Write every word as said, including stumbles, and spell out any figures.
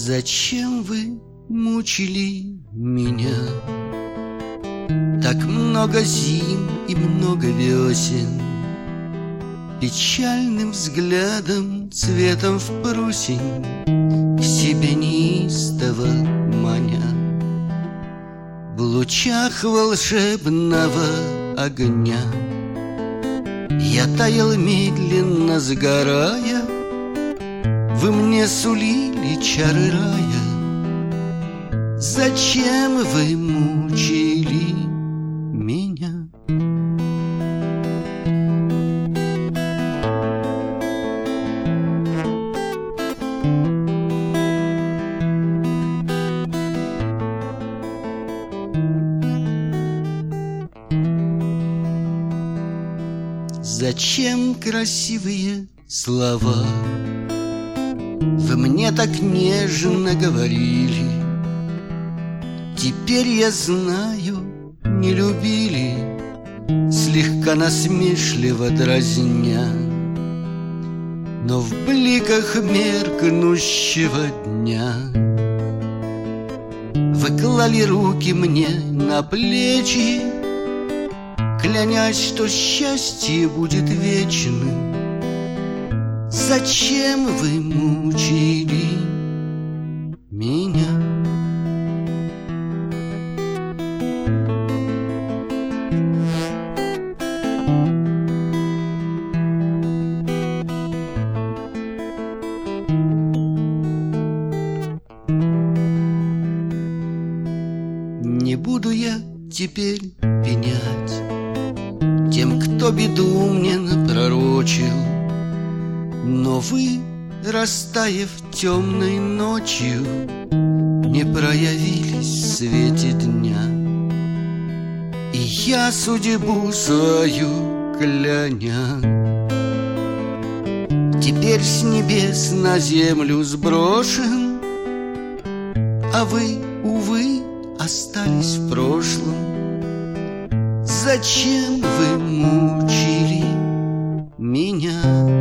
Зачем вы мучили меня? Так много зим и много весен, печальным взглядом, цветом в просень, к себе неистово маня. В лучах волшебного огня я таял медленно, сгорая. Вы мне сулили чары рая. Зачем вы мучили меня? Зачем красивые слова вы мне так нежно говорили? Теперь я знаю, не любили, слегка насмешливо дразня. Но в бликах меркнущего дня вы клали руки мне на плечи, клянясь, что счастье будет вечным. Зачем вы мучили меня? Не буду я теперь пенять тем, кто беду мне напророчил, но вы, растаяв темной ночью, не проявились в свете дня. И я судьбу свою кляня теперь с небес на землю сброшен, а вы, увы, остались в прошлом. Зачем вы мучили меня?